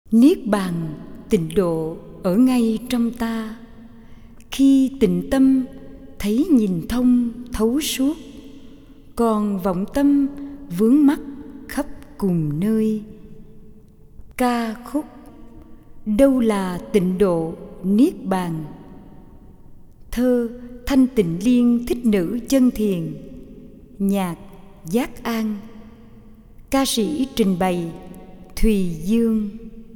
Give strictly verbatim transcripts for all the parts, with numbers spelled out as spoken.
Niết bàn tịnh độ ở ngay trong ta. Khi tịnh tâm thấy nhìn thông thấu suốt, còn vọng tâm vướng mắc khắp cùng nơi. Ca khúc Đâu là tịnh độ niết bàn. Thơ Thanh Tịnh Liên Thích Nữ Chân Thiền. Nhạc Giác An. Ca sĩ trình bày Thùy Dương.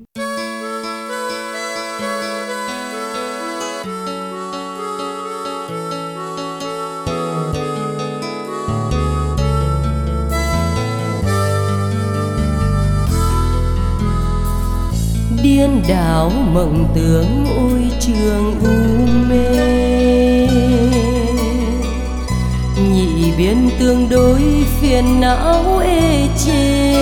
Điên đảo mộng tưởng ôi trường u mê, nhị biên tương đối phiền não ê chê.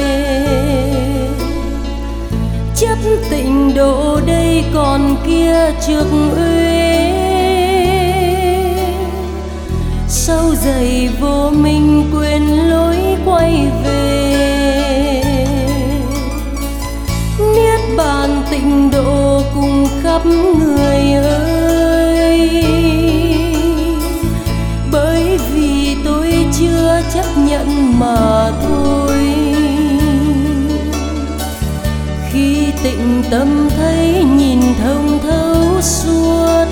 Chấp tịnh độ đây còn kia trước uế, sâu dày vô minh quên lối quay về. Niết bàn tịnh độ cùng khắp người ơi, bởi vì tôi chưa chấp nhận mà thôi. Khi tịnh tâm thấy nhìn thông thấu suốt,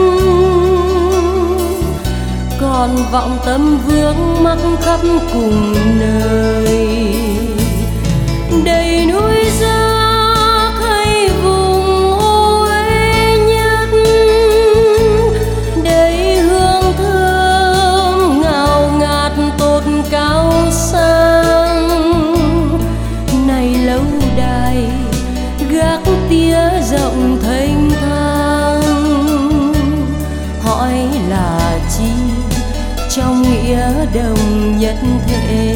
còn vọng tâm vướng mắc khắp cùng nơi. Đầy núi rác hay vùng ô uế nhất, đầy hương thơm ngào ngạt tột cao sang. Này lâu đài gác tía rộng thênh thang, hỏi là chi trong nghĩa đồng nhất thể.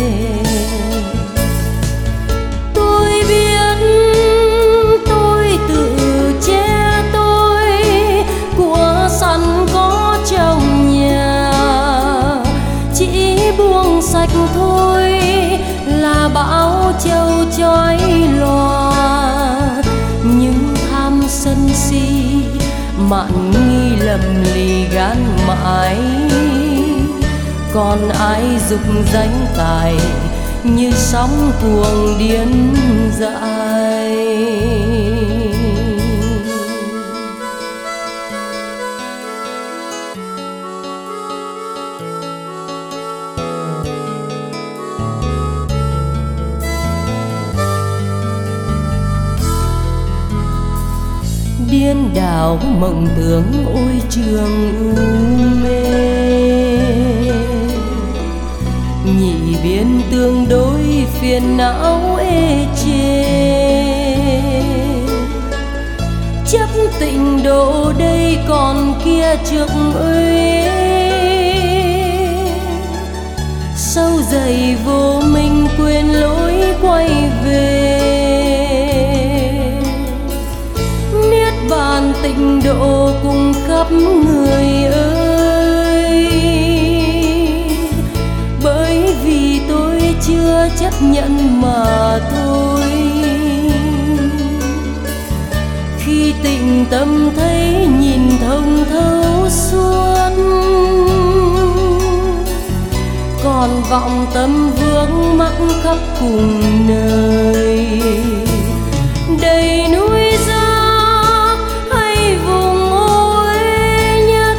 Tôi biết tôi tự che tôi, của sẵn có trong nhà, chỉ buông sạch thôi là bão châu chói lòa. Nhưng tham sân si mạn nghi lầm lì gan mãi, còn ai dục danh tài như sóng cuồng điên dại. Điên đảo mộng tưởng ôi trường u mê, nhị biên tương đối phiền não ê chê. Chấp tịnh độ đây còn kia trước uế, sâu dày vô minh quên lối quay về. Niết bàn tịnh độ cùng khắp người ơi, bởi vì tôi chưa chấp nhận mà thôi. Khi tịnh tâm thấy nhìn thông thấu suốt, còn vọng tâm vướng mắc khắp cùng nơi. Đầy núi rác hay vùng ô uế nhất,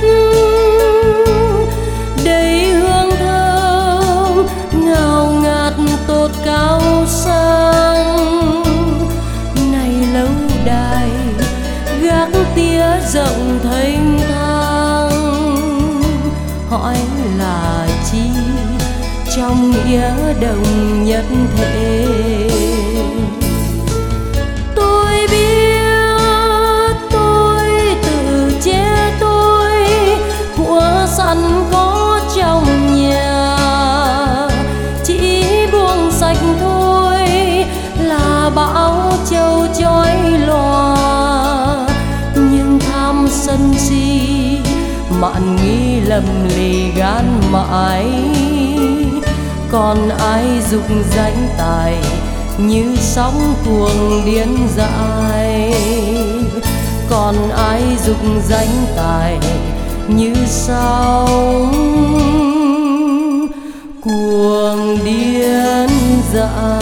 đầy hương thơm ngào ngạt tột cao sang. Này lâu đài gác tía rộng thênh thang, hỏi là chi trong nghĩa đồng nhất thể. Tôi biết tôi tự che tôi, của sẵn có trong nhà, chỉ buông sạch thôi là bão châu chói lòa. Nhưng tham sân si mạn nghi lầm lì gan mãi, còn ai dục danh tài như sóng cuồng điên dại. Còn ai dục danh tài như sóng cuồng điên dại.